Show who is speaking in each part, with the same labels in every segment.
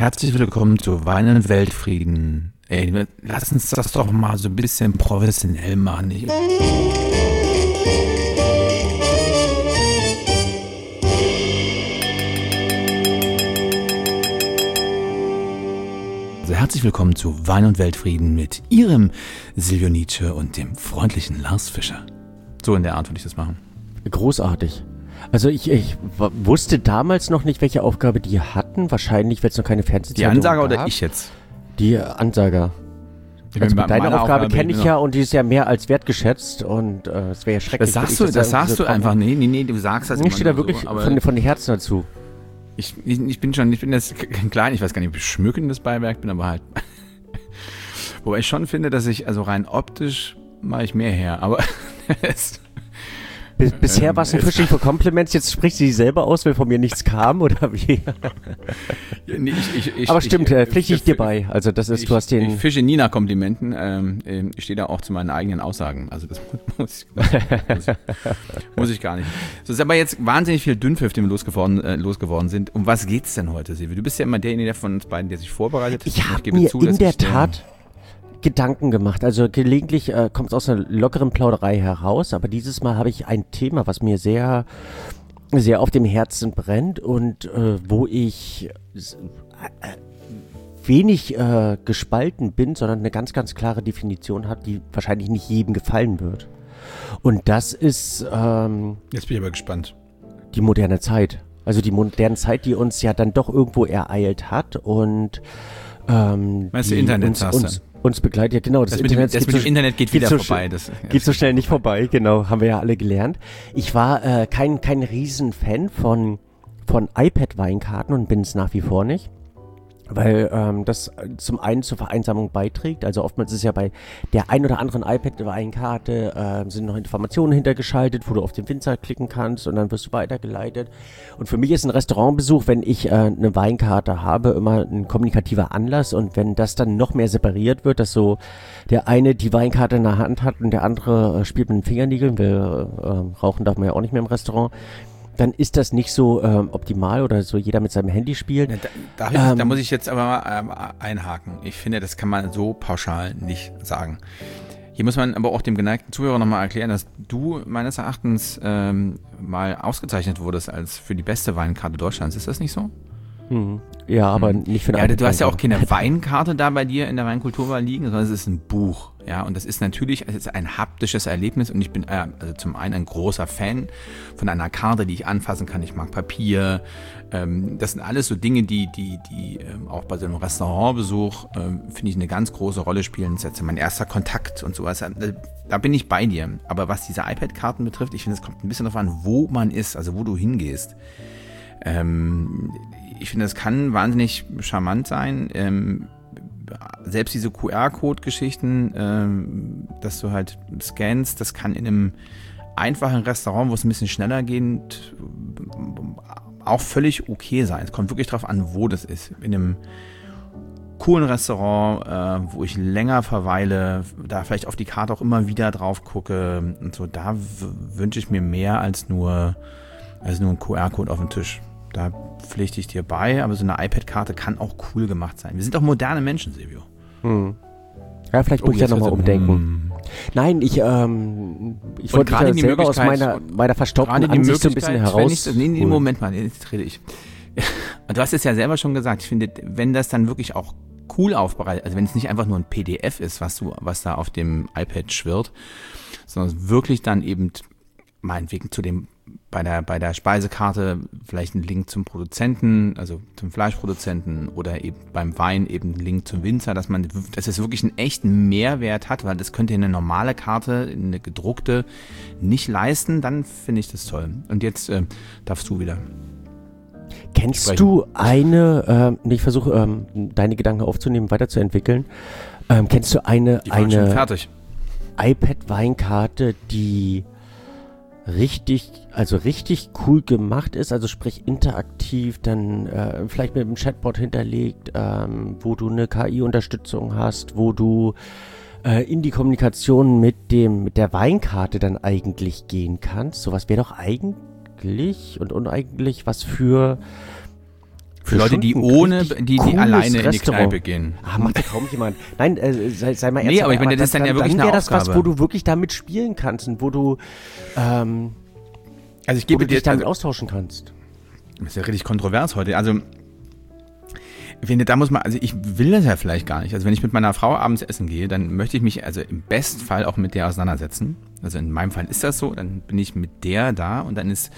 Speaker 1: Herzlich willkommen zu Wein und Weltfrieden. Ey, lass uns das doch mal so ein bisschen professionell machen. Also herzlich willkommen zu Wein und Weltfrieden mit Ihrem Silvio Nietzsche und dem freundlichen Lars Fischer. So in der Art würde ich das machen.
Speaker 2: Großartig. Also ich wusste damals noch nicht, welche Aufgabe die hatten. Wahrscheinlich, weil es noch keine Fernsehzeitung
Speaker 1: Die Ansager
Speaker 2: gab.
Speaker 1: oder ich jetzt?
Speaker 2: Die Ansager. Also deine Aufgabe kenne ich ja und die ist ja mehr als wertgeschätzt und es wäre ja schrecklich.
Speaker 1: Das sagst du einfach. Nee, du sagst das immer.
Speaker 2: Ich stehe da wirklich
Speaker 1: so,
Speaker 2: von den Herzen dazu.
Speaker 1: Ich bin jetzt klein, ich weiß gar nicht, ob ich schmückendes Beiwerk bin, aber halt. Wobei ich schon finde, dass ich, also rein optisch mache ich mehr her, aber
Speaker 2: Bisher war es ein Fishing for Compliments, jetzt spricht sie selber aus, weil von mir nichts kam, oder wie?
Speaker 1: Nee,
Speaker 2: aber stimmt, pflichte ich dir bei. Also das ist, du hast den...
Speaker 1: Ich fische nie nach Komplimenten, ich stehe da auch zu meinen eigenen Aussagen, also das muss ich gar nicht. So ist aber jetzt wahnsinnig viel Dünnpfiff, den wir losgeworden sind. Um was geht's denn heute, Silvio? Du bist ja immer derjenige von uns beiden, der sich vorbereitet.
Speaker 2: Ich habe mir in der Tat Gedanken gemacht. Also gelegentlich kommt es aus einer lockeren Plauderei heraus, aber dieses Mal habe ich ein Thema, was mir sehr, sehr auf dem Herzen brennt und wo ich wenig gespalten bin, sondern eine ganz, ganz klare Definition habe, die wahrscheinlich nicht jedem gefallen wird. Und das ist
Speaker 1: jetzt bin ich aber gespannt.
Speaker 2: Die moderne Zeit. Also die moderne Zeit, die uns ja dann doch irgendwo ereilt hat und
Speaker 1: meinst du Internet
Speaker 2: uns begleitet, ja genau. Das
Speaker 1: Internet geht wieder vorbei.
Speaker 2: Geht so schnell nicht vorbei, genau, haben wir ja alle gelernt. Ich war kein Riesenfan von iPad-Weinkarten und bin es nach wie vor nicht. Weil das zum einen zur Vereinsamung beiträgt, also oftmals ist ja bei der ein oder anderen iPad-Weinkarte sind noch Informationen hintergeschaltet, wo du auf den Winzer klicken kannst und dann wirst du weitergeleitet. Und für mich ist ein Restaurantbesuch, wenn ich eine Weinkarte habe, immer ein kommunikativer Anlass und wenn das dann noch mehr separiert wird, dass so der eine die Weinkarte in der Hand hat und der andere spielt mit den Fingernägeln, weil rauchen darf man ja auch nicht mehr im Restaurant, dann ist das nicht so optimal oder so jeder mit seinem Handy spielt.
Speaker 1: Da muss ich jetzt aber mal einhaken. Ich finde, das kann man so pauschal nicht sagen. Hier muss man aber auch dem geneigten Zuhörer nochmal erklären, dass du meines Erachtens mal ausgezeichnet wurdest als für die beste Weinkarte Deutschlands. Ist das nicht so?
Speaker 2: Ja, aber nicht für eine
Speaker 1: Ja, du hast ja auch keine Weinkarte da bei dir in der Weinkulturwahl liegen, sondern es ist ein Buch. Ja, und das ist natürlich, es ist ein haptisches Erlebnis und ich bin also zum einen ein großer Fan von einer Karte, die ich anfassen kann. Ich mag Papier. Das sind alles so Dinge, die auch bei so einem Restaurantbesuch, finde ich, eine ganz große Rolle spielen. Das ist jetzt mein erster Kontakt und sowas. Da bin ich bei dir. Aber was diese iPad-Karten betrifft, ich finde, es kommt ein bisschen darauf an, wo man ist, also wo du hingehst. Ich finde, das kann wahnsinnig charmant sein. Selbst diese QR-Code-Geschichten, dass du halt scannst, das kann in einem einfachen Restaurant, wo es ein bisschen schneller geht, auch völlig okay sein. Es kommt wirklich drauf an, wo das ist. In einem coolen Restaurant, wo ich länger verweile, da vielleicht auf die Karte auch immer wieder drauf gucke und so, da wünsche ich mir mehr als nur ein QR-Code auf dem Tisch. Da pflichte ich dir bei, aber so eine iPad-Karte kann auch cool gemacht sein. Wir sind auch moderne Menschen, Silvio.
Speaker 2: Ja, vielleicht muss ich ja nochmal umdenken. Nein, ich wollte ja selber aus meiner verstaubten Ansicht so ein bisschen heraus.
Speaker 1: Moment mal, jetzt rede ich. Du hast es ja selber schon gesagt, ich finde, wenn das dann wirklich auch cool aufbereitet, also wenn es nicht einfach nur ein PDF ist, was da auf dem iPad schwirrt, sondern wirklich dann eben meinetwegen bei der Speisekarte vielleicht ein Link zum Produzenten, also zum Fleischproduzenten oder eben beim Wein eben ein Link zum Winzer, dass es wirklich einen echten Mehrwert hat, weil das könnte eine normale Karte, eine gedruckte, nicht leisten, dann finde ich das toll. Und jetzt darfst du wieder.
Speaker 2: Kennst du ich versuche deine Gedanken aufzunehmen, weiterzuentwickeln. Kennst du eine iPad-Weinkarte, die richtig cool gemacht ist, also sprich interaktiv, dann vielleicht mit einem Chatbot hinterlegt, wo du eine KI-Unterstützung hast, wo du in die Kommunikation mit der Weinkarte dann eigentlich gehen kannst. Sowas wäre doch eigentlich und uneigentlich was für
Speaker 1: Für Leute, die alleine in die Kneipe gehen.
Speaker 2: Macht ja kaum jemand. Nein, sei mal ernst.
Speaker 1: Nee, aber ich meine, das ist dann ja wirklich eine Aufgabe.
Speaker 2: Dann wäre das was, wo du wirklich damit spielen kannst und wo du,
Speaker 1: also ich gebe dir
Speaker 2: dich damit austauschen kannst.
Speaker 1: Das ist ja richtig kontrovers heute. Also, ich finde, da muss man, also ich will das ja vielleicht gar nicht. Also wenn ich mit meiner Frau abends essen gehe, dann möchte ich mich also im Bestfall auch mit der auseinandersetzen. Also in meinem Fall ist das so, dann bin ich mit der da und dann ist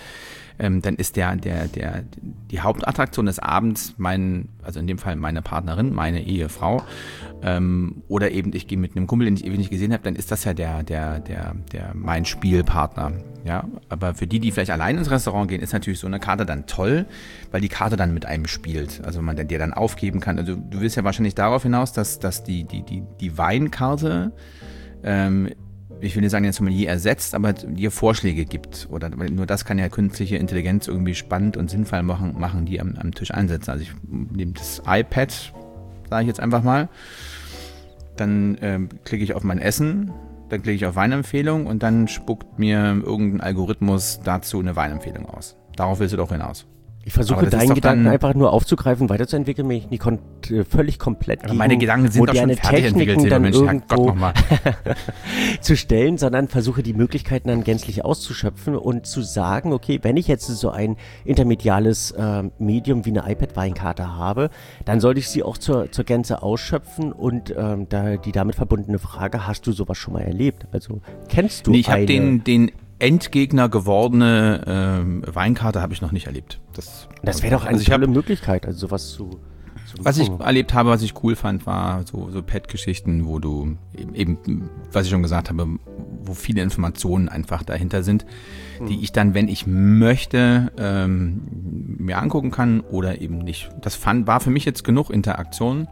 Speaker 1: die Hauptattraktion des Abends also in dem Fall meine Partnerin, meine Ehefrau, oder eben ich gehe mit einem Kumpel, den ich ewig nicht gesehen habe, dann ist das ja mein Spielpartner, ja. Aber für die vielleicht allein ins Restaurant gehen, ist natürlich so eine Karte dann toll, weil die Karte dann mit einem spielt, also man dir dann aufgeben kann. Also du willst ja wahrscheinlich darauf hinaus, dass die Weinkarte, ich will nicht sagen, der Sommelier ersetzt, aber dir Vorschläge gibt. Oder nur das kann ja künstliche Intelligenz irgendwie spannend und sinnvoll machen, die am Tisch einsetzen. Also ich nehme das iPad, sage ich jetzt einfach mal, dann klicke ich auf mein Essen, dann klicke ich auf Weinempfehlung und dann spuckt mir irgendein Algorithmus dazu eine Weinempfehlung aus. Darauf willst du doch hinaus.
Speaker 2: Ich versuche deinen Gedanken einfach nur aufzugreifen, weiterzuentwickeln, mich nicht völlig komplett
Speaker 1: gegen meine Gedanken sind
Speaker 2: moderne
Speaker 1: doch schon fertig
Speaker 2: Techniken dann
Speaker 1: Mensch,
Speaker 2: irgendwo zu stellen, sondern versuche die Möglichkeiten dann gänzlich auszuschöpfen und zu sagen, okay, wenn ich jetzt so ein intermediales Medium wie eine iPad-Weinkarte habe, dann sollte ich sie auch zur Gänze ausschöpfen und die damit verbundene Frage, hast du sowas schon mal erlebt? Also kennst du
Speaker 1: ich habe den Endgegner gewordene Weinkarte habe ich noch nicht erlebt.
Speaker 2: Das wäre doch eine tolle Möglichkeit, also sowas zu
Speaker 1: was ich erlebt habe, was ich cool fand, war so Pet-Geschichten, wo du eben, was ich schon gesagt habe, wo viele Informationen einfach dahinter sind, die ich dann, wenn ich möchte, mir angucken kann oder eben nicht. Das war für mich jetzt genug Interaktion.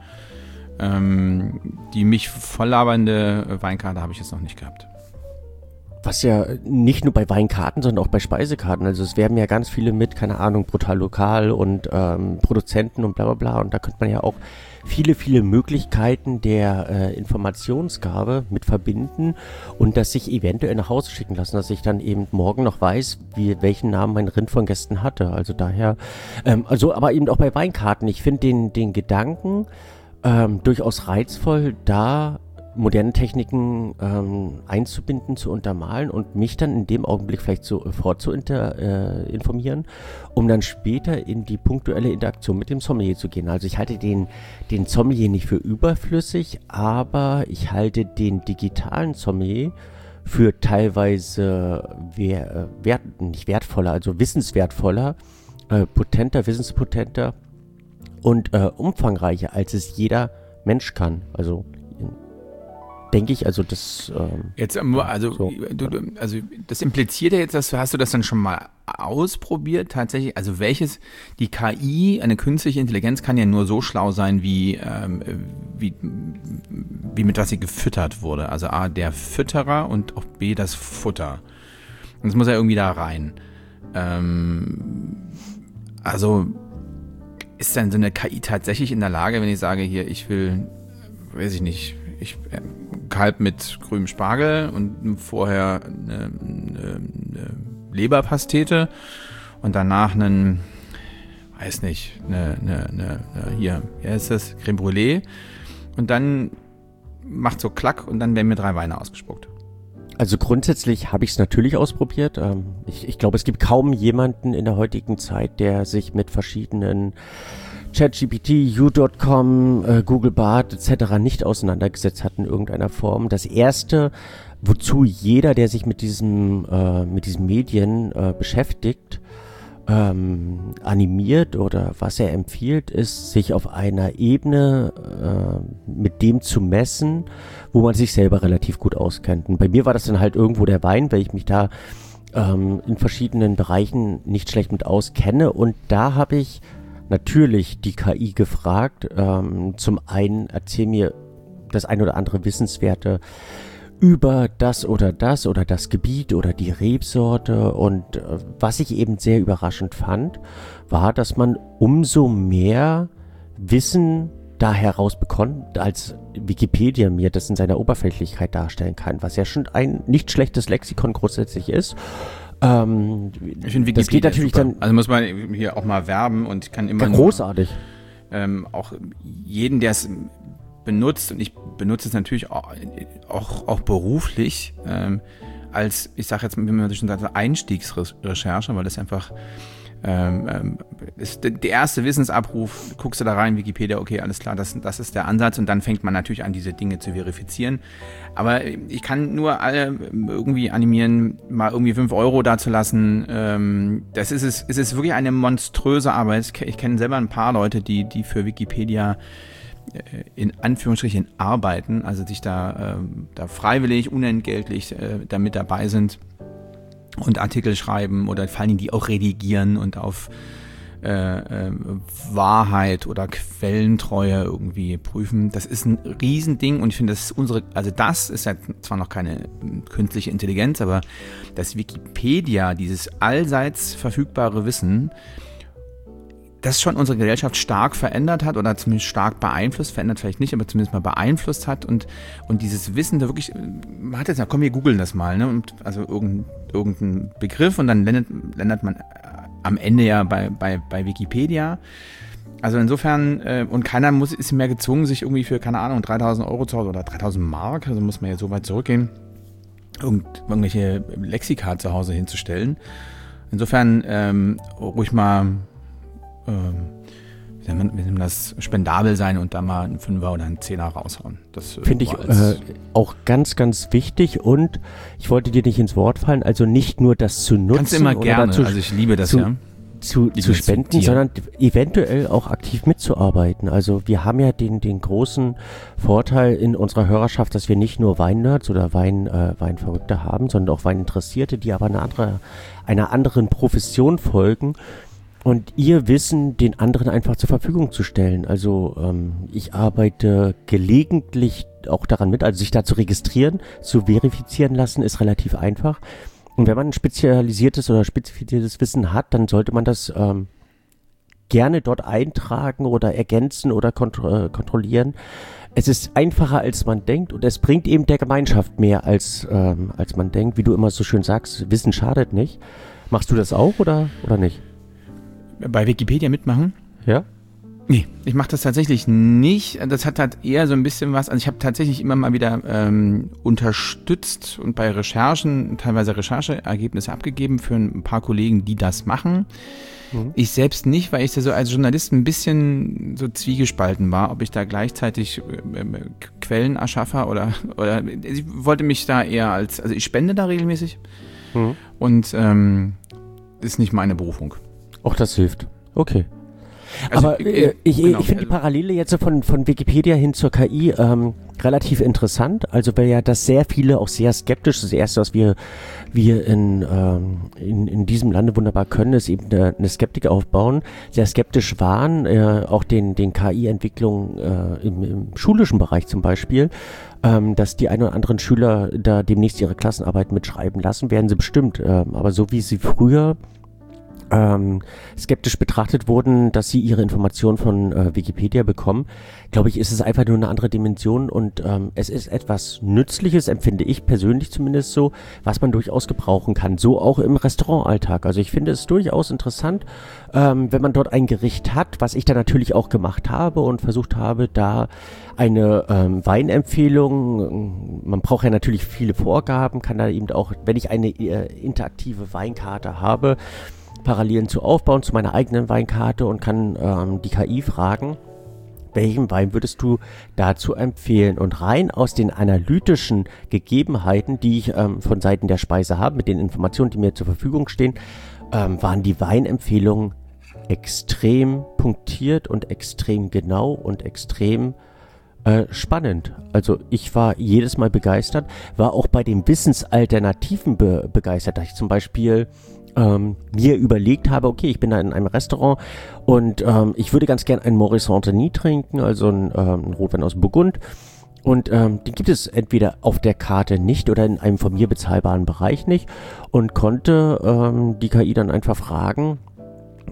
Speaker 1: Die mich volllabernde Weinkarte habe ich jetzt noch nicht gehabt.
Speaker 2: Was ja nicht nur bei Weinkarten, sondern auch bei Speisekarten. Also es werben ja ganz viele mit, keine Ahnung, Brutal Lokal und Produzenten und bla bla bla. Und da könnte man ja auch viele, viele Möglichkeiten der Informationsgabe mit verbinden und das sich eventuell nach Hause schicken lassen, dass ich dann eben morgen noch weiß, welchen Namen mein Rind von Gästen hatte. Also daher, aber eben auch bei Weinkarten. Ich finde den Gedanken durchaus reizvoll, da moderne Techniken einzubinden, zu untermalen und mich dann in dem Augenblick vielleicht sofort zu informieren, um dann später in die punktuelle Interaktion mit dem Sommelier zu gehen. Also ich halte den Sommelier nicht für überflüssig, aber ich halte den digitalen Sommelier für teilweise nicht wertvoller, also wissenswertvoller, wessenspotenter und umfangreicher, als es jeder Mensch kann. Also denke ich, also das
Speaker 1: jetzt also das impliziert ja jetzt, hast du das dann schon mal ausprobiert tatsächlich? Also die KI, eine künstliche Intelligenz kann ja nur so schlau sein, wie mit was sie gefüttert wurde. Also A, der Fütterer und auch B, das Futter. Und das muss ja irgendwie da rein. Also ist dann so eine KI tatsächlich in der Lage, wenn ich sage, hier, ich will, weiß ich nicht, Kalb mit grünem Spargel und vorher eine Leberpastete und danach wie heißt das, Creme Brûlée und dann macht so Klack und dann werden mir 3 Weine ausgespuckt.
Speaker 2: Also grundsätzlich habe ich es natürlich ausprobiert. Ich glaube, es gibt kaum jemanden in der heutigen Zeit, der sich mit verschiedenen ChatGPT, U.com, Google Bard etc. nicht auseinandergesetzt hat in irgendeiner Form. Das erste, wozu jeder, der sich mit diesen Medien beschäftigt, animiert oder was er empfiehlt, ist, sich auf einer Ebene mit dem zu messen, wo man sich selber relativ gut auskennt. Und bei mir war das dann halt irgendwo der Wein, weil ich mich da in verschiedenen Bereichen nicht schlecht mit auskenne. Und da habe ich natürlich die KI gefragt. Zum einen, erzähl mir das ein oder andere Wissenswerte über das Gebiet oder die Rebsorte. Und was ich eben sehr überraschend fand, war, dass man umso mehr Wissen da herausbekommt, als Wikipedia mir das in seiner Oberflächlichkeit darstellen kann, was ja schon ein nicht schlechtes Lexikon grundsätzlich ist.
Speaker 1: Ich finde Wikipedia
Speaker 2: das geht natürlich
Speaker 1: super.
Speaker 2: dann.
Speaker 1: Also muss man hier auch mal werben und ich kann immer
Speaker 2: Großartig.
Speaker 1: Auch jeden, der es benutzt, und ich benutze es natürlich auch beruflich, als, ich sage jetzt, wie man schon sagt, Einstiegsrecherche, weil das einfach ist der erste Wissensabruf, guckst du da rein, Wikipedia, okay, alles klar, das ist der Ansatz, und dann fängt man natürlich an, diese Dinge zu verifizieren. Aber ich kann nur alle irgendwie animieren, mal irgendwie 5 € dazulassen. Es ist wirklich eine monströse Arbeit. Ich kenne selber ein paar Leute, die für Wikipedia in Anführungsstrichen arbeiten, also sich da freiwillig, unentgeltlich da mit dabei sind und Artikel schreiben oder vor allem die auch redigieren und auf Wahrheit oder Quellentreue irgendwie prüfen. Das ist ein Riesending, und ich finde, das ist ja zwar noch keine künstliche Intelligenz, aber dass Wikipedia, dieses allseits verfügbare Wissen, das schon unsere Gesellschaft stark verändert hat oder zumindest stark beeinflusst, verändert vielleicht nicht, aber zumindest mal beeinflusst hat, und dieses Wissen da wirklich, man hat jetzt ja, komm, wir googeln das mal, ne, und also irgendein Begriff, und dann landet man am Ende ja bei Wikipedia. Also insofern, und keiner ist mehr gezwungen, sich irgendwie für, keine Ahnung, 3.000 € zu Hause oder 3.000 Mark, also muss man ja so weit zurückgehen, irgendwelche Lexika zu Hause hinzustellen. Insofern ruhig mal wie nennt das, spendabel sein und da mal einen 5er oder einen 10er raushauen. Das
Speaker 2: finde ich auch ganz, ganz wichtig, und ich wollte dir nicht ins Wort fallen, also nicht nur das zu nutzen.
Speaker 1: Kannst immer gerne, also ich liebe das,
Speaker 2: zu spenden, sondern eventuell auch aktiv mitzuarbeiten. Also wir haben ja den großen Vorteil in unserer Hörerschaft, dass wir nicht nur Weinnerds oder Weinverrückte haben, sondern auch Weininteressierte, die aber einer anderen Profession folgen, und ihr Wissen den anderen einfach zur Verfügung zu stellen. Also ich arbeite gelegentlich auch daran mit, also sich da zu registrieren, zu verifizieren lassen, ist relativ einfach. Und wenn man ein spezialisiertes oder spezifiziertes Wissen hat, dann sollte man das gerne dort eintragen oder ergänzen oder kontrollieren. Es ist einfacher, als man denkt, und es bringt eben der Gemeinschaft mehr, als man denkt. Wie du immer so schön sagst, Wissen schadet nicht. Machst du das auch oder nicht?
Speaker 1: Bei Wikipedia mitmachen?
Speaker 2: Ja?
Speaker 1: Nee, ich mache das tatsächlich nicht. Das hat halt eher so ein bisschen was, also ich habe tatsächlich immer mal wieder unterstützt und bei Recherchen teilweise Rechercheergebnisse abgegeben für ein paar Kollegen, die das machen. Ich selbst nicht, weil ich da so als Journalist ein bisschen so zwiegespalten war, ob ich da gleichzeitig Quellenarschaffer oder ich wollte mich da eher also ich spende da regelmäßig und ist nicht meine Berufung.
Speaker 2: Auch das hilft. Okay.
Speaker 1: Also,
Speaker 2: aber ich finde die Parallele jetzt von Wikipedia hin zur KI relativ interessant. Also weil ja das sehr viele auch sehr skeptisch, das Erste, was wir in diesem Lande wunderbar können, ist eben eine Skeptik aufbauen, sehr skeptisch waren, auch den KI-Entwicklungen im schulischen Bereich zum Beispiel, dass die ein oder anderen Schüler da demnächst ihre Klassenarbeit mitschreiben lassen, werden sie bestimmt. Aber so wie sie früher skeptisch betrachtet wurden, dass sie ihre Informationen von Wikipedia bekommen, glaube ich, ist es einfach nur eine andere Dimension, und es ist etwas Nützliches, empfinde ich persönlich zumindest so, was man durchaus gebrauchen kann, so auch im Restaurantalltag. Also ich finde es durchaus interessant, wenn man dort ein Gericht hat, was ich dann natürlich auch gemacht habe und versucht habe, da eine Weinempfehlung, man braucht ja natürlich viele Vorgaben, kann da eben auch, wenn ich eine interaktive Weinkarte habe, Parallelen zu aufbauen zu meiner eigenen Weinkarte, und kann die KI fragen, welchen Wein würdest du dazu empfehlen? Und rein aus den analytischen Gegebenheiten, die ich von Seiten der Speise habe, mit den Informationen, die mir zur Verfügung stehen, waren die Weinempfehlungen extrem punktiert und extrem genau und extrem spannend. Also ich war jedes Mal begeistert, war auch bei den Wissensalternativen begeistert, da ich zum Beispiel mir überlegt habe, okay, ich bin da in einem Restaurant und ich würde ganz gern einen Maurice Saint-Denis trinken, also einen Rotwein aus Burgund, und den gibt es entweder auf der Karte nicht oder in einem von mir bezahlbaren Bereich nicht, und konnte die KI dann einfach fragen,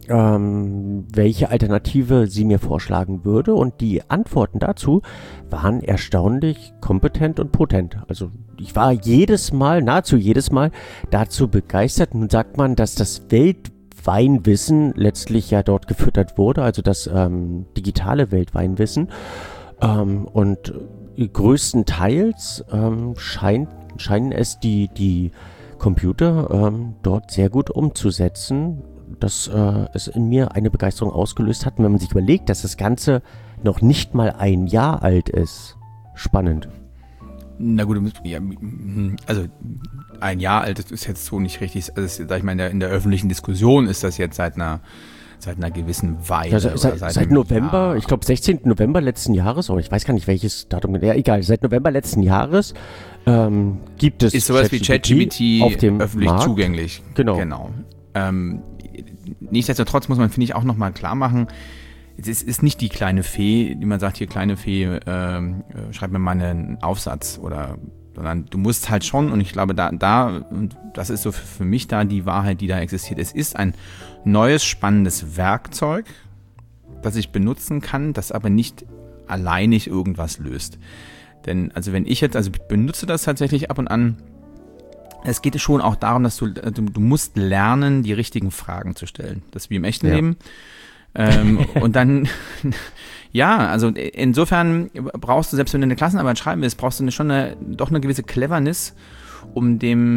Speaker 2: welche Alternative sie mir vorschlagen würde, und die Antworten dazu waren erstaunlich kompetent und potent. Also ich war nahezu jedes Mal dazu begeistert. Nun sagt man, dass das Weltweinwissen letztlich ja dort gefüttert wurde, also das digitale Weltweinwissen, und größtenteils scheinen es die Computer dort sehr gut umzusetzen, dass es in mir eine Begeisterung ausgelöst hat. Und wenn man sich überlegt, dass das Ganze noch nicht mal ein Jahr alt ist, spannend.
Speaker 1: Na gut, ja, also ein Jahr alt ist jetzt so nicht richtig, also sag ich mal, in der öffentlichen Diskussion ist das jetzt seit einer gewissen Weile.
Speaker 2: Ja, seit November, Jahr. Ich glaube 16. November letzten Jahres, oder ich weiß gar nicht welches Datum, ja egal, seit November letzten Jahres gibt es
Speaker 1: ist sowas wie ChatGPT
Speaker 2: auf dem
Speaker 1: öffentlich
Speaker 2: Markt.
Speaker 1: Zugänglich. Genau. Nichtsdestotrotz muss man, finde ich, auch nochmal klar machen, es ist nicht die kleine Fee, die man sagt, hier kleine Fee, schreib mir mal einen Aufsatz, sondern du musst halt schon, und ich glaube, und das ist so für mich da die Wahrheit, die da existiert. Es ist ein neues, spannendes Werkzeug, das ich benutzen kann, das aber nicht alleinig irgendwas löst. Denn, also ich benutze das tatsächlich ab und an. Es geht schon auch darum, dass du musst lernen, die richtigen Fragen zu stellen. Das ist wie im echten Leben. Und dann, ja, also insofern brauchst du, selbst wenn du eine Klassenarbeit schreiben willst, brauchst du doch eine gewisse Cleverness, um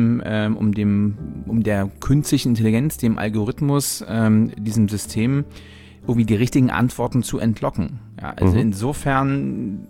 Speaker 1: der künstlichen Intelligenz, dem Algorithmus, diesem System irgendwie die richtigen Antworten zu entlocken. Ja, also insofern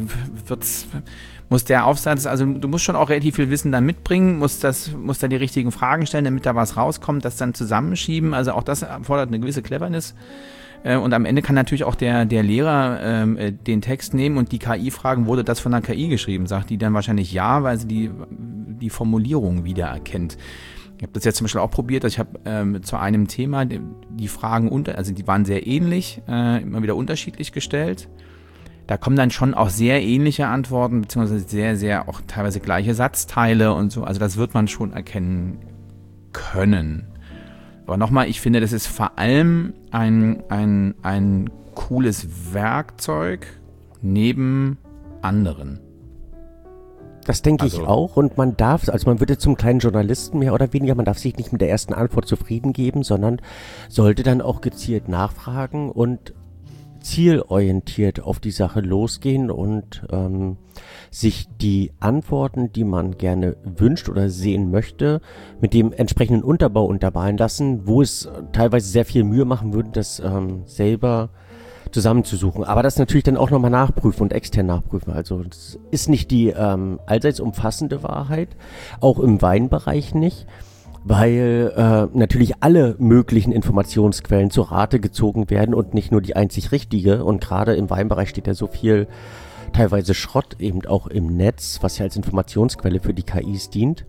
Speaker 1: muss der Aufsatz, also du musst schon auch relativ viel Wissen dann mitbringen, musst da die richtigen Fragen stellen, damit da was rauskommt, das dann zusammenschieben. Also auch das erfordert eine gewisse Cleverness. Und am Ende kann natürlich auch der Lehrer den Text nehmen und die KI fragen, wurde das von der KI geschrieben? Sagt die dann wahrscheinlich ja, weil sie die Formulierung wiedererkennt. Ich habe das jetzt zum Beispiel auch probiert, ich habe zu einem Thema die Fragen die waren sehr ähnlich, immer wieder unterschiedlich gestellt. Da kommen dann schon auch sehr ähnliche Antworten, beziehungsweise sehr, sehr auch teilweise gleiche Satzteile und so. Also das wird man schon erkennen können. Aber nochmal, ich finde, das ist vor allem ein cooles Werkzeug neben anderen.
Speaker 2: Das denke ich auch, und man wird jetzt zum kleinen Journalisten mehr oder weniger, man darf sich nicht mit der ersten Antwort zufrieden geben, sondern sollte dann auch gezielt nachfragen und zielorientiert auf die Sache losgehen und sich die Antworten, die man gerne wünscht oder sehen möchte, mit dem entsprechenden Unterbau untermalen lassen, wo es teilweise sehr viel Mühe machen würde, das selber zusammenzusuchen. Aber das natürlich dann auch nochmal nachprüfen und extern nachprüfen. Also das ist nicht die allseits umfassende Wahrheit, auch im Weinbereich nicht, weil natürlich alle möglichen Informationsquellen zu Rate gezogen werden und nicht nur die einzig richtige. Und gerade im Weinbereich steht ja so viel teilweise Schrott eben auch im Netz, was ja als Informationsquelle für die KIs dient.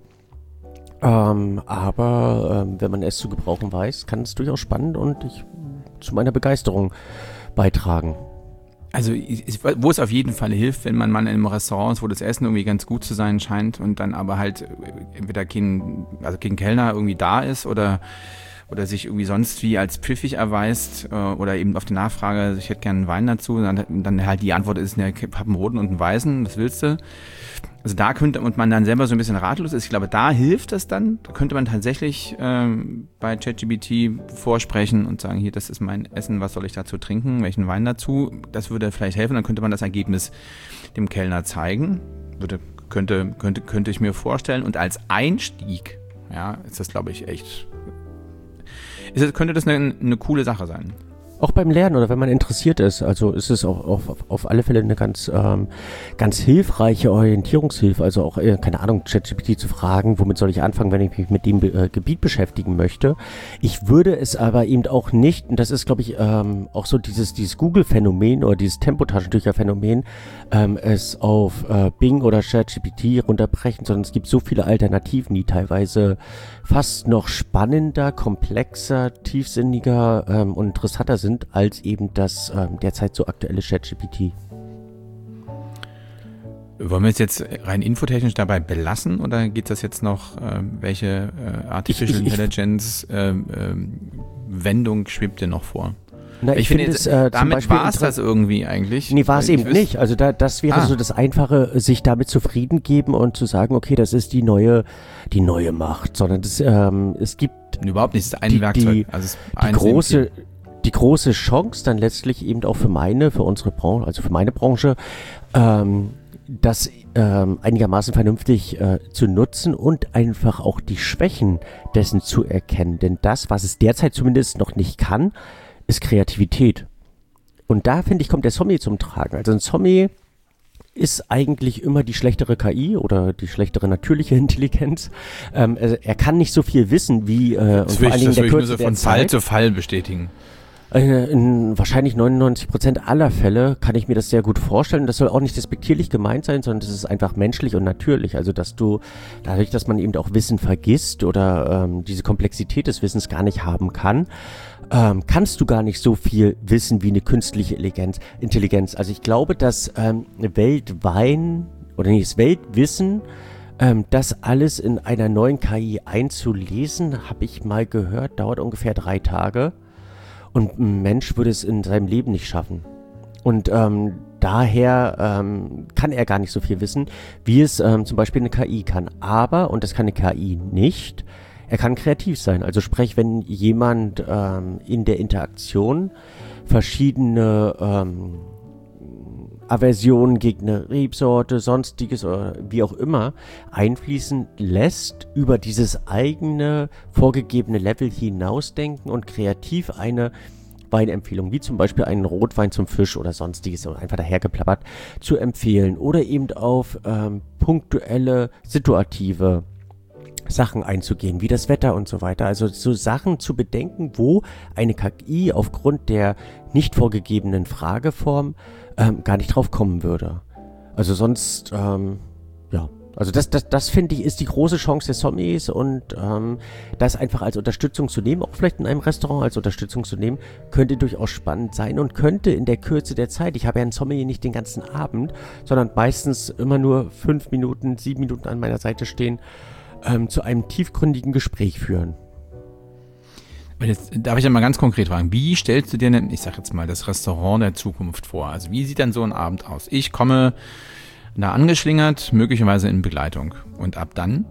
Speaker 2: Aber wenn man es zu gebrauchen weiß, kann es durchaus spannend und zu meiner Begeisterung beitragen.
Speaker 1: Also wo es auf jeden Fall hilft, wenn man mal in einem Restaurant ist, wo das Essen irgendwie ganz gut zu sein scheint und dann aber halt entweder kein Kellner irgendwie da ist oder sich irgendwie sonst wie als pfiffig erweist oder eben auf die Nachfrage, ich hätte gerne einen Wein dazu, dann halt die Antwort ist, ich habe einen roten und einen weißen, was willst du? Also da und man dann selber so ein bisschen ratlos ist, ich glaube, da hilft das dann. Da könnte man tatsächlich bei ChatGPT vorsprechen und sagen, hier, das ist mein Essen, was soll ich dazu trinken, welchen Wein dazu? Das würde vielleicht helfen, dann könnte man das Ergebnis dem Kellner zeigen. Könnte ich mir vorstellen. Und als Einstieg, ja, ist das, glaube ich, könnte das eine coole Sache sein.
Speaker 2: Auch beim Lernen oder wenn man interessiert ist, also ist es auch auf alle Fälle eine ganz hilfreiche Orientierungshilfe, also auch, keine Ahnung, ChatGPT zu fragen, womit soll ich anfangen, wenn ich mich mit dem Gebiet beschäftigen möchte. Ich würde es aber eben auch nicht, und das ist, glaube ich, auch so dieses Google-Phänomen oder dieses Tempotaschentücher-Phänomen, es auf Bing oder ChatGPT runterbrechen, sondern es gibt so viele Alternativen, die teilweise fast noch spannender, komplexer, tiefsinniger und interessanter sind, als eben das derzeit so aktuelle ChatGPT.
Speaker 1: Wollen wir es jetzt rein infotechnisch dabei belassen oder geht das jetzt noch, welche Artificial Intelligence Wendung schwebt dir noch vor?
Speaker 2: Na, ich finde
Speaker 1: jetzt, damit war es das irgendwie eigentlich.
Speaker 2: Nee, war es eben nicht. Also das wäre so das Einfache, sich damit zufrieden geben und zu sagen, okay, das ist die neue Macht, sondern es gibt
Speaker 1: überhaupt nicht, es ist ein Werkzeug. Also
Speaker 2: die große Chance dann letztlich eben auch für unsere Branche, also für meine Branche, das einigermaßen vernünftig zu nutzen und einfach auch die Schwächen dessen zu erkennen. Denn das, was es derzeit zumindest noch nicht kann, ist Kreativität. Und da, finde ich, kommt der Zombie zum Tragen. Also ein Zombie ist eigentlich immer die schlechtere KI oder die schlechtere natürliche Intelligenz. Also er kann nicht so viel wissen wie und vor allen Dingen der Kürze der
Speaker 1: von Fall zu Fall bestätigen.
Speaker 2: In wahrscheinlich 99% aller Fälle kann ich mir das sehr gut vorstellen. Das soll auch nicht despektierlich gemeint sein, sondern das ist einfach menschlich und natürlich. Also dadurch, dass man eben auch Wissen vergisst oder diese Komplexität des Wissens gar nicht haben kann, kannst du gar nicht so viel wissen wie eine künstliche Intelligenz. Also ich glaube, dass das Weltwissen, das alles in einer neuen KI einzulesen, habe ich mal gehört, dauert ungefähr 3 Tage. Und ein Mensch würde es in seinem Leben nicht schaffen. Und daher kann er gar nicht so viel wissen, wie es zum Beispiel eine KI kann. Aber, und das kann eine KI nicht, er kann kreativ sein. Also sprich, wenn jemand in der Interaktion verschiedene Aversionen gegen eine Rebsorte, sonstiges oder wie auch immer einfließen lässt, über dieses eigene vorgegebene Level hinausdenken und kreativ eine Weinempfehlung, wie zum Beispiel einen Rotwein zum Fisch oder sonstiges, einfach dahergeplappert, zu empfehlen oder eben auf punktuelle, situative Sachen einzugehen, wie das Wetter und so weiter. Also so Sachen zu bedenken, wo eine KI aufgrund der nicht vorgegebenen Frageform gar nicht drauf kommen würde. Also sonst, ja. Also das finde ich, ist die große Chance des Zombies und das einfach als Unterstützung zu nehmen, auch vielleicht in einem Restaurant als Unterstützung zu nehmen, könnte durchaus spannend sein und könnte in der Kürze der Zeit, ich habe ja einen Zombie nicht den ganzen Abend, sondern meistens immer nur 5 Minuten, 7 Minuten an meiner Seite stehen, zu einem tiefgründigen Gespräch führen.
Speaker 1: Jetzt darf ich ja mal ganz konkret fragen, wie stellst du dir denn, ich sag jetzt mal, das Restaurant der Zukunft vor? Also wie sieht dann so ein Abend aus? Ich komme da angeschlingert, möglicherweise in Begleitung. Und ab dann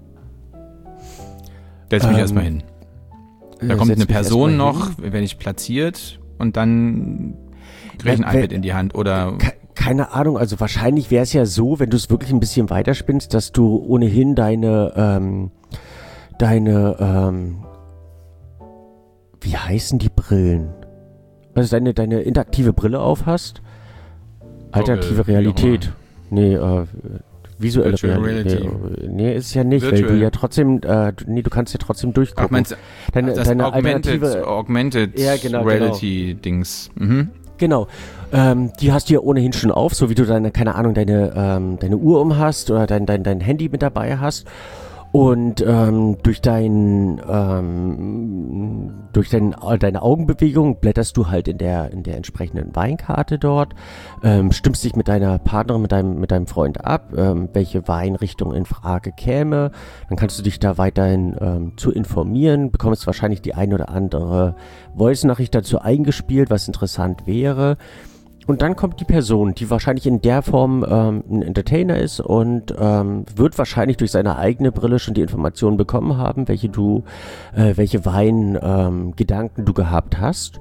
Speaker 1: setz mich erstmal hin. Da kommt eine Person noch, werde ich platziert und dann kriege ich ein iPad in die Hand oder...
Speaker 2: Keine Ahnung, also wahrscheinlich wäre es ja so, wenn du es wirklich ein bisschen weiterspinnst, dass du ohnehin deine wie heißen die Brillen? Also deine interaktive Brille auf hast. Alternative Realität. Nee, visuelle Realität. Nee, ist ja nicht, Virtual. Weil du ja trotzdem, du kannst ja trotzdem durchgucken.
Speaker 1: Ach, meinst du, deine Augmented
Speaker 2: ja, genau,
Speaker 1: Reality-Dings. Mhm.
Speaker 2: Genau. Die hast du ja ohnehin schon auf, so wie du deine Uhr um hast oder dein Handy mit dabei hast. Und durch deine Augenbewegung blätterst du halt in der entsprechenden Weinkarte dort, stimmst dich mit deiner Partnerin, mit deinem Freund ab, welche Weinrichtung in Frage käme. Dann kannst du dich da weiterhin zu informieren, bekommst wahrscheinlich die ein oder andere Voice-Nachricht dazu eingespielt, was interessant wäre. Und dann kommt die Person, die wahrscheinlich in der Form ein Entertainer ist und wird wahrscheinlich durch seine eigene Brille schon die Informationen bekommen haben, welche Weingedanken du gehabt hast.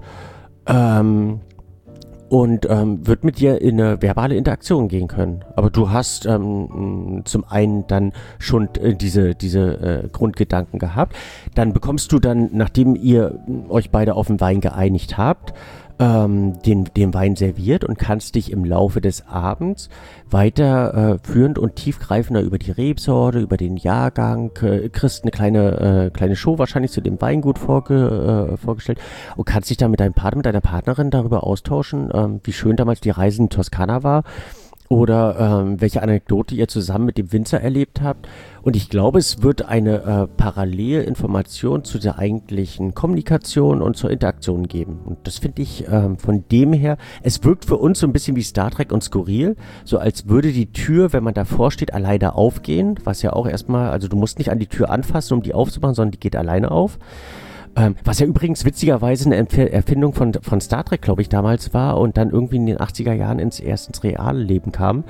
Speaker 2: Und wird mit dir in eine verbale Interaktion gehen können. Aber du hast zum einen dann schon diese Grundgedanken gehabt. Dann bekommst du dann, nachdem ihr euch beide auf den Wein geeinigt habt, den Wein serviert und kannst dich im Laufe des Abends weiter führend und tiefgreifender über die Rebsorte, über den Jahrgang, kriegst eine kleine Show wahrscheinlich zu dem Weingut vorgestellt und kannst dich dann mit deinem Partner, mit deiner Partnerin darüber austauschen, wie schön damals die Reise in Toskana war oder welche Anekdote ihr zusammen mit dem Winzer erlebt habt. Und ich glaube, es wird eine Parallelinformation zu der eigentlichen Kommunikation und zur Interaktion geben. Und das finde ich von dem her, es wirkt für uns so ein bisschen wie Star Trek und skurril, so als würde die Tür, wenn man davor steht, alleine aufgehen, was ja auch erstmal, also du musst nicht an die Tür anfassen, um die aufzumachen, sondern die geht alleine auf. Was ja übrigens witzigerweise eine Erfindung von Star Trek, glaube ich, damals war und dann irgendwie in den 80er Jahren ins reale Leben kam.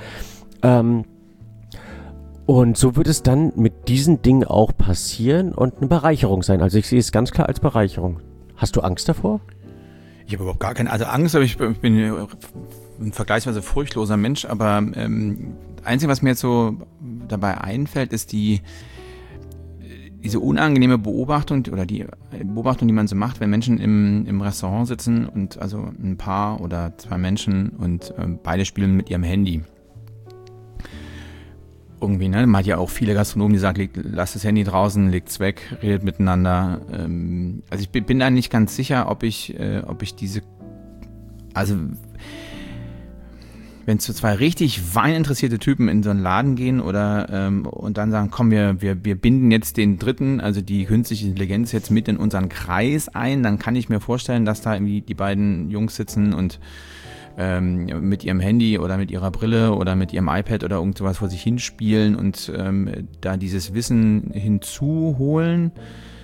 Speaker 2: Und so wird es dann mit diesen Dingen auch passieren und eine Bereicherung sein. Also ich sehe es ganz klar als Bereicherung. Hast du Angst davor?
Speaker 1: Ich habe überhaupt gar keine, also Angst, aber ich bin ein vergleichsweise furchtloser Mensch, aber Einzige, was mir jetzt so dabei einfällt, ist diese unangenehme Beobachtung oder die Beobachtung, die man so macht, wenn Menschen im Restaurant sitzen und also ein Paar oder zwei Menschen und beide spielen mit ihrem Handy. Irgendwie, ne? Man hat ja auch viele Gastronomen, die sagen, lasst das Handy draußen, legt's weg, redet miteinander. Also ich bin da nicht ganz sicher, ob ich diese, also wenn so zwei richtig weininteressierte Typen in so einen Laden gehen oder und dann sagen, komm, wir binden jetzt den Dritten, also die künstliche Intelligenz jetzt mit in unseren Kreis ein, dann kann ich mir vorstellen, dass da irgendwie die beiden Jungs sitzen und mit ihrem Handy oder mit ihrer Brille oder mit ihrem iPad oder irgend sowas vor sich hinspielen und da dieses Wissen hinzuholen.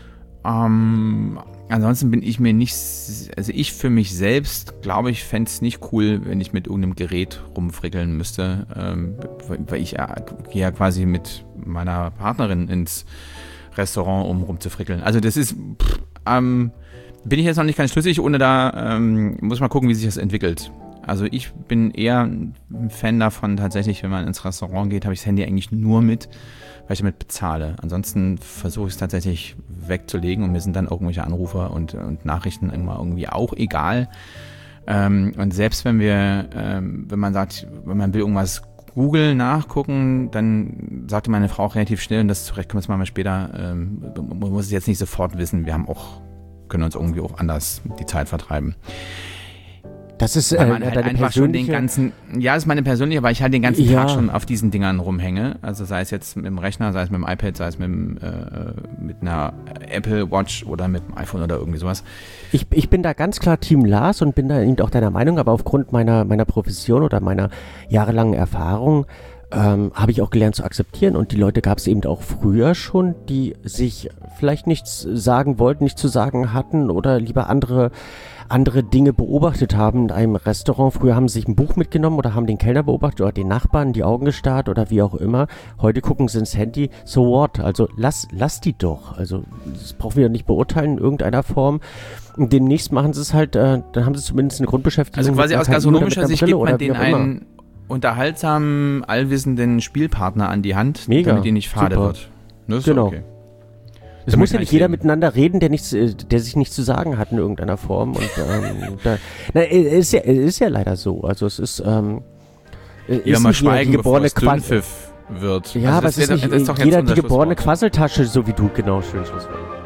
Speaker 1: Ansonsten bin ich mir nicht, also ich für mich selbst, glaube ich, fände es nicht cool, wenn ich mit irgendeinem Gerät rumfrickeln müsste, weil ich gehe ja quasi mit meiner Partnerin ins Restaurant, um rumzufrickeln. Also das ist, bin ich jetzt noch nicht ganz schlüssig, ohne da, muss mal gucken, wie sich das entwickelt. Also ich bin eher ein Fan davon, tatsächlich, wenn man ins Restaurant geht, habe ich das Handy eigentlich nur mit, weil ich damit bezahle. Ansonsten versuche ich es tatsächlich wegzulegen und mir sind dann irgendwelche Anrufe und Nachrichten immer irgendwie auch egal. Und selbst wenn man sagt, wenn man will irgendwas Google nachgucken, dann sagte meine Frau auch relativ schnell, und das zurecht können wir es mal später, man muss es jetzt nicht sofort wissen, können uns irgendwie auch anders die Zeit vertreiben.
Speaker 2: Das ist
Speaker 1: man
Speaker 2: deine
Speaker 1: halt einfach schon den ganzen, ja, das ist meine persönliche, weil ich halt den ganzen Tag schon auf diesen Dingern rumhänge. Also sei es jetzt mit dem Rechner, sei es mit dem iPad, sei es mit einer Apple Watch oder mit dem iPhone oder irgendwie sowas.
Speaker 2: Ich bin da ganz klar Team Lars und bin da eben auch deiner Meinung, aber aufgrund meiner Profession oder meiner jahrelangen Erfahrung habe ich auch gelernt zu akzeptieren, und die Leute gab es eben auch früher schon, die sich vielleicht nichts sagen wollten, nichts zu sagen hatten oder lieber andere Dinge beobachtet haben in einem Restaurant. Früher haben sie sich ein Buch mitgenommen oder haben den Kellner beobachtet oder den Nachbarn die Augen gestarrt oder wie auch immer. Heute gucken sie ins Handy, so what? Also lass die doch. Also das brauchen wir ja nicht beurteilen in irgendeiner Form. Und demnächst machen sie es halt, dann haben sie zumindest eine Grundbeschäftigung.
Speaker 1: Also quasi aus gastronomischer Sicht gibt man denen einen unterhaltsamen, allwissenden Spielpartner an die Hand, damit die nicht fade wird. Das ist
Speaker 2: genau.
Speaker 1: Okay.
Speaker 2: Es muss ja nicht jeder miteinander reden, der sich nichts zu sagen hat in irgendeiner Form. Und ist ja leider so. Also es ist
Speaker 1: ja, mal schweigen, bevor es Dünnpfiff wird.
Speaker 2: Ja,
Speaker 1: also
Speaker 2: aber es ist nicht jeder die geborene Quasseltasche, so wie du, genau, schön Schlusswort.